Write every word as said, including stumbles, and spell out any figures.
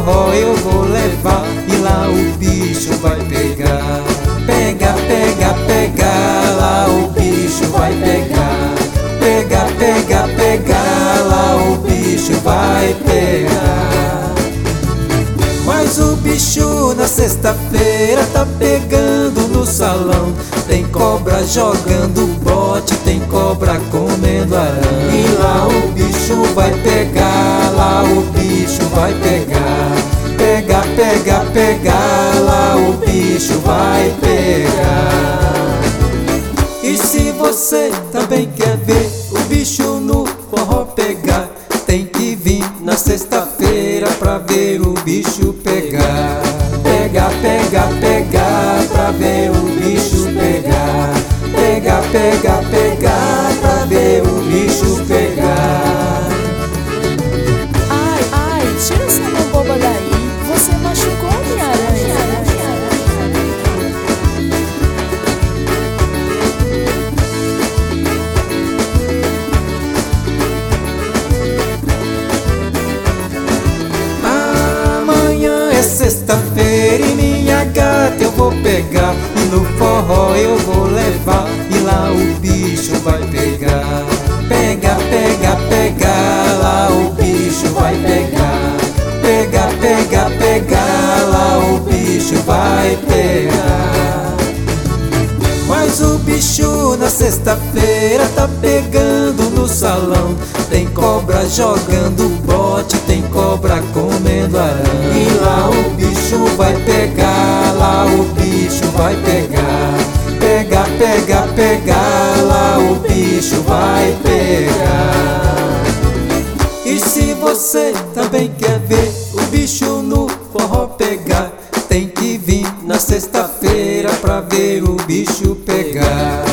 forró eu vou levar, e lá o bicho vai pegar. Pega, pega, pega, lá o bicho vai pegar. Pega, pega, pega, lá o bicho vai pegar. Mas o bicho na sexta-feira tá pegando no salão. Tem cobra jogando bote, tem cobra comendo arame. E lá o bicho vai pegar, lá o bicho vai pegar. Pega, pega, pega, lá o bicho vai pegar. E se você também quer ver o bicho no forró pegar, tem que vir na sexta-feira pra ver o bicho pegar. Pega, pega, pega, pra ver o bicho pegar. Pega, pega, pega, pra ver o bicho pegar. Ai, ai, tira essa mão boba daí. Você machucou minha aranha. Amanhã é sexta-feira e minha gata eu vou pegar, e no forró eu vou levar, e lá o bicho vai pegar. Pega, pega, pega, lá o bicho vai pegar. Pega, pega, pega, lá o bicho vai pegar. Mas o bicho na sexta-feira tá pegando no salão. Tem cobra jogando bote, tem cobra comendo arame. E lá o bicho vai pegar, lá o bicho vai pegar. Pega, pega, pega, lá o bicho vai pegar. E se você também quer ver o bicho no forró pegar, tem que vir na sexta-feira pra ver o bicho pegar.